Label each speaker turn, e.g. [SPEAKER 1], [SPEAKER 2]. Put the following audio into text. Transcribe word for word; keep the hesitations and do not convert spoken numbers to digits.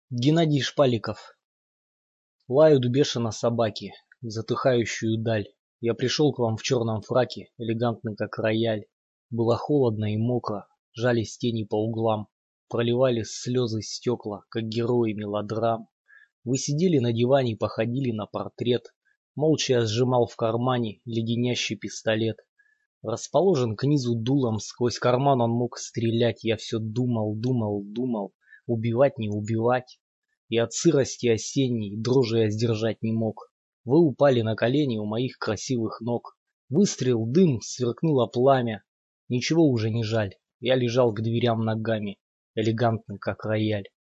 [SPEAKER 1] Геннадий Шпаликов. Лают бешено собаки в затыхающую даль. Я пришел к вам в черном фраке, элегантный как рояль. Было холодно и мокро, жались тени по углам, проливались слезы стекла, как герои мелодрам. Вы сидели на диване, походили на портрет. Молча я сжимал в кармане леденящий пистолет. Расположен к низу дулом, сквозь карман он мог стрелять. Я все думал, думал, думал, убивать не убивать. И от сырости осенней дрожи я сдержать не мог. Вы упали на колени у моих красивых ног. Выстрел, дым, сверкнуло пламя. Ничего уже не жаль, я лежал к дверям ногами, элегантный как рояль.